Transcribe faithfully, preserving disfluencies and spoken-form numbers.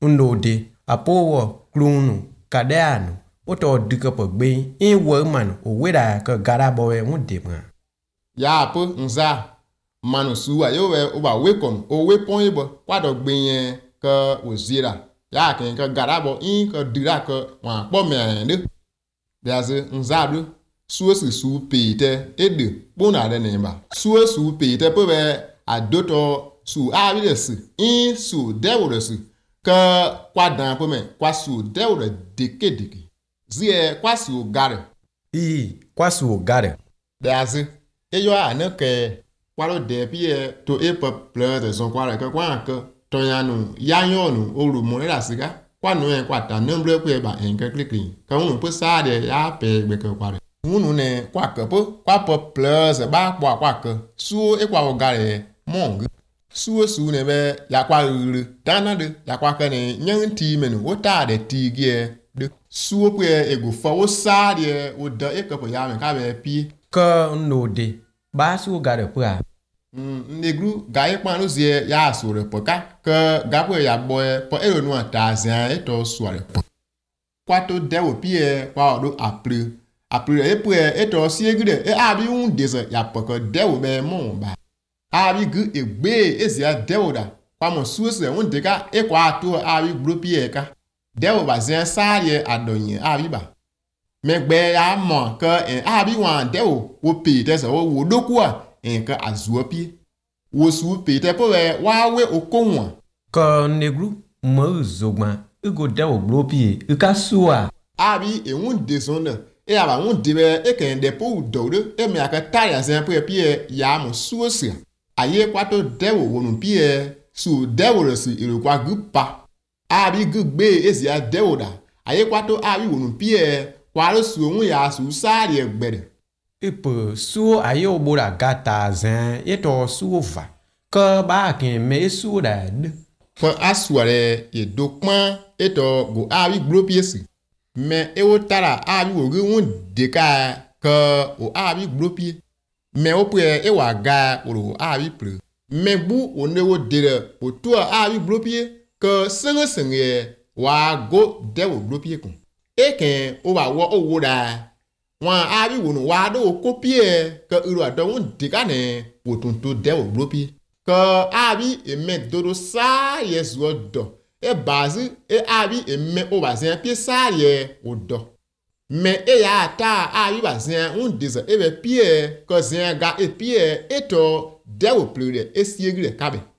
Ndode apowo klunu kadeanu oto dika pe gbe in wo man o weda ka gara bowe wunde ma ya po nza manu suwa yo we o ba we kom o we pon ibo kwado gbe yen ka ozira ya ken ka gara bo in ka dira ka wa po me de daze nza blu suo su su pete ede bona de ne ba suo su pete pe be adoto su a bi de su in su de wo de su ka kwadan pe me kwa su de wo de deke deke zie kwa su gare i kwa su gare daze e yo ana ke kwaro de pie to e peuple de son kwara ke kwa ke to yanu yanyonu oru mo la siga kwa no en kwa ta nombre pe ba en ke klikli ka unu pe sa de ya pe gbe ke kwara unu ne kwa ke po kwa peuple se ba kwa kwa ke su e kwa gare mong su su ne be ya kwa ru dana de ya kwa ke ne nyen ti menu o ta de ti gie de su pe e go fa o sa de o da e ke po ya me ka be pi ka Ndode ba su gare pua Negru gaye kwanu zie ya asore poka ke gapo ya boy po ero nu atazan eto suare po kwato dewo pie kwa odo apre apre epu eto siegre e abi un deze ya poko dewo be mon ba abi gu egbe ezia dewo da kwa mo suose un deka e kwa ato abi gro pie ka dewo ba zen sarie adonye abi ba megbe ya mo ke en abi wan dewo wo pe deze wo wo dokua enka azuopi wo su pete po we wa we okonwa ka negru mo zogma ugo dewo glopi uka suwa abi ewun desonde e aba won debe e ken de po dode e me aka taya zen po pie ya mo suosia aye kwato dewo wonu pie su dewo resi irokwa gupa abi gugbe ezia dewo da aye kwato abi wonu pie kwaro su ohun ya su sari egbere ipo suo ayo bora gata zan yeto suo va ka ba kin me suo da de ko asuare e dokpan eto go abi glopiesi me e wo tara abi wo ri won de ka ka o abi glopie me o pe e wa ga o abi pre me bu o ne wo de o to abi glopie ka senge senge wa go de wo glopie kun e ken o ba wo o wo da wọn a bí wọnú wa do kopie ke iru adon diga ne wotun to de ogbropie ke a bí eme dodo sa yesu odo e bazi e a bí eme o bazin pie sa ye odo me e ya ta a bí bazin un dize e be pie ke zin ga e pie eto de o plure e siegre kabe